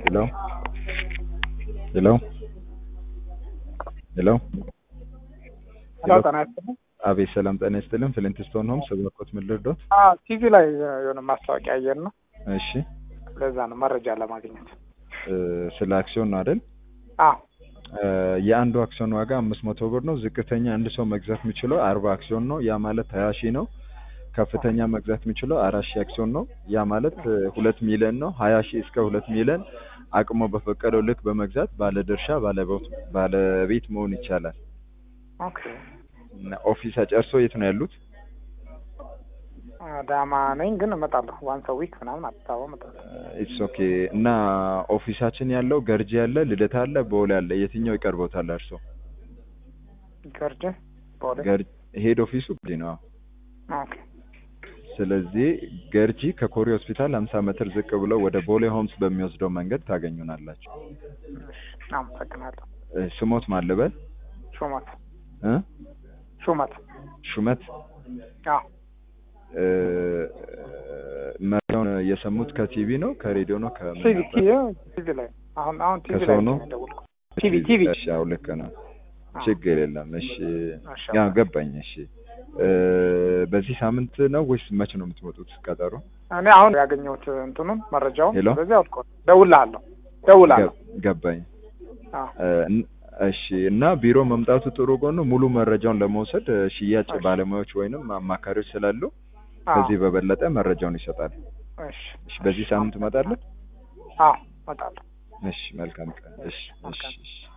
Hello? Hello? Hello? ጤና ይስጥልኝ። አቤት ሰላም ጤና ይስጥልኝ። ፍሊንትስቶን ሆምስ በኮት ምን ልርዶት? ቲቪ ላይ የሆነ ማስታወቂያ አየን ነው። እሺ ለዛ ነው መረጃ ለማግኘት። ስለ አክሲዮን ነው አይደል? አዎ የአንዱ አክሲዮን ዋጋ 500 ብር ነው። ዝቅተኛ አንድ ሰው መግዛት የሚችለው 40 አክሲዮን ነው። ያ ማለት 20 ሺህ ነው። ከፍተኛ መግዛት የሚችለው 4000 አክሲዮን ነው። ያ ማለት 2 ሚሊዮን ነው። 20 ሺህ እስከ 2 ሚሊዮን አቅሞ በፈቀደው ልክ በመግዛት ባለድርሻ ባለቤት መሆን ይቻላል። ኦኬ። ኦፊስ አጨርሶ የት ነው ያሉት? አዳማ ነኝ ግን እመጣለሁ። ዋንስ ዊክ ምናምን አዲስ አበባ እመጣለሁ። ኢትስ ኦኬ። እና ኦፊሳችን ያለው ገርጂ አለ፣ ልደታ አለ፣ ቦሌ አለ። የትኛው ይቀርቦታል እርሶ? ገርጂ ቦሌ። ገርጂ ሄድ ኦፊሱ ገርጂ ነው። ኦኬ። ስለዚህ ገርጂ ከኮሪ ሆስፒታል 50 ሜትር ዝቅ ብሎ ወደ ቦሌ ሆምስ በሚወስደው መንገድ ታገኙናላችሁ። እሺ፣ አመሰግናለሁ። ስሞት ማለበል? ሹመት እ ሹመት። አዎ። መረጃውን የሰሙት ከቲቪ ነው ከሬዲዮ ነው ቲቪ ላይ አሁን ቲቪ ላይ ነው ደውልኩ። ቲቪ። እሺ፣ አዎ ልክ ነው። ችግር የለም። እሺ ያው ገባኝ። እሺ በዚህ ሳምንት ነው ወይስ መቼ ነው የምትመጡት ቀጠሮ? እኔ አሁን ያገኘሁት እንትኑን መረጃውን ሄሎ? ስለዚህ አውጥቆ ደውላለሁ። ገባኝ። እሺ እና ቢሮ መምጣቱ ጥሩ ጎኑ ሙሉ መረጃውን ለመውሰድ ሽያጭ ባለሙያዎች ወይንም አማካሪዎች ስላሉ ከዚህ በበለጠ መረጃውን ይሰጣሉ። እሺ በዚህ ሳምንት እመጣለሁ። አዎ እመጣለሁ። እሺ መልካም ቀን። እሺ